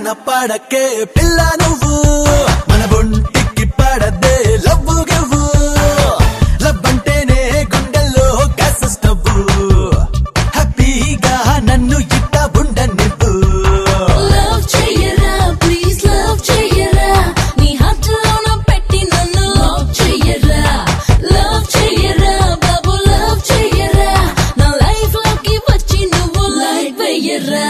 పడకే పిల్ల నువ్వు మన ఒంటికి పడదే లవ్వు గవ్వు లవ్వంటేనే గుండెల్లో గ్యాస్ స్టవ్ హ్యాపీగా నన్ను ఇట్ట ఉండనివ్వు లవ్ చెయ్యరా ప్లీజ్ లవ్ చెయ్యరా నీ హార్ట్లోన పెట్టి నన్ను లవ్ చెయ్యరా బాబు లవ్ చెయ్యరా నా లైఫ్ లోకి వచ్చి నువ్వు లైట్ వెయ్యరా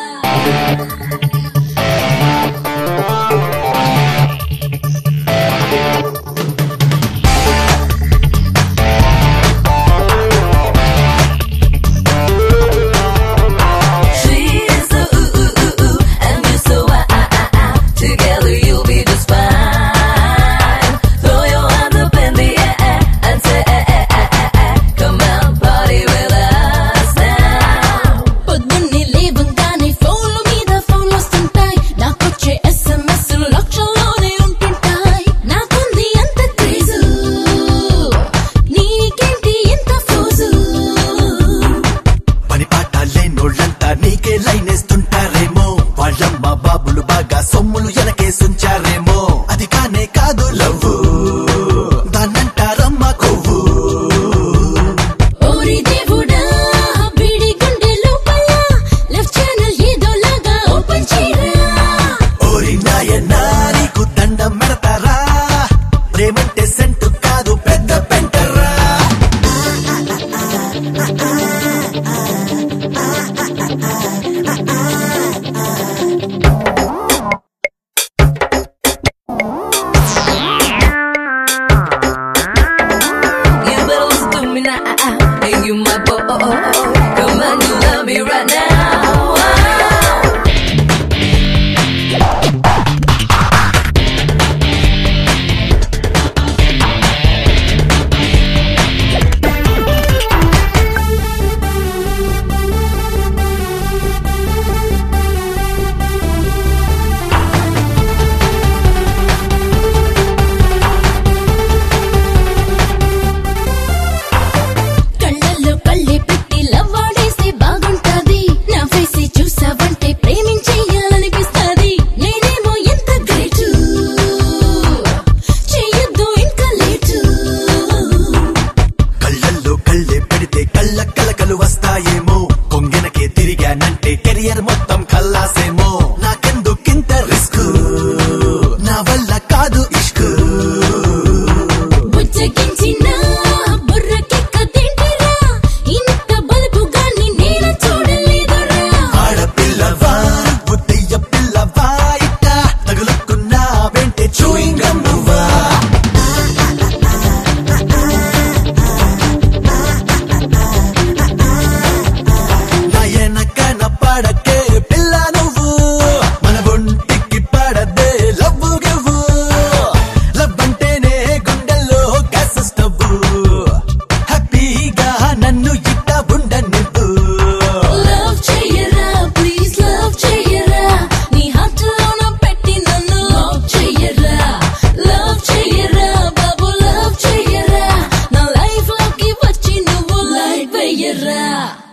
నీకే లైనేస్తుంటారేమో వాళ్ళమ్మ బాబులు బాగా సొమ్ములు ఎనకేసుంచారేమో అది కానే కాదు లవ్వు దాన్నంటారమ్మ కొవ్వు ఓరి దేవుడా బిడి గుండె లోపల లవ్ ఛానల్ ఏదోలాగా ఓపెన్ చేయరా ఓరి నాయనా నీకు దండం మెడతారా ప్రేమంటే సెంటు కాదు పెద్ద పెంటరా And you my boy, come on, you love me right now. కళ్ళకలకలు వస్తాయేమో కొంగెనకే తిరిగానంటే కెరియర్ మొత్తం కల్లాసేమో నాకెందుకింత రిస్క్ నా వల్ల కాదు ఇష్క్ బుజ్జగించిన బుర్రకెక్కదేంటిరా ఇంత బలుపుగాని నేను చూడలేదురా ఆడపిల్లవా బుద్ధయ్య పిల్లవా ఇట్ట తగులుకున్నా వెంటే చూయింగ్ గమ్ నువ్వా పడకే పిల్ల నువ్వు మన ఒంటికి పడదే లవ్వు గవ్వు లవ్వంటేనే గుండెల్లో గ్యాస్ స్టవ్ హ్యాపీగా నన్ను ఇట్ట ఉండనివ్వు లవ్ చెయ్యరా ప్లీజ్ లవ్ చెయ్యరా నీ హార్ట్లోన పెట్టి నన్ను లవ్ చెయ్యరా బాబు లవ్ చెయ్యరా నా లైఫ్ లోకి వచ్చి నువ్వు లైట్ వెయ్యరా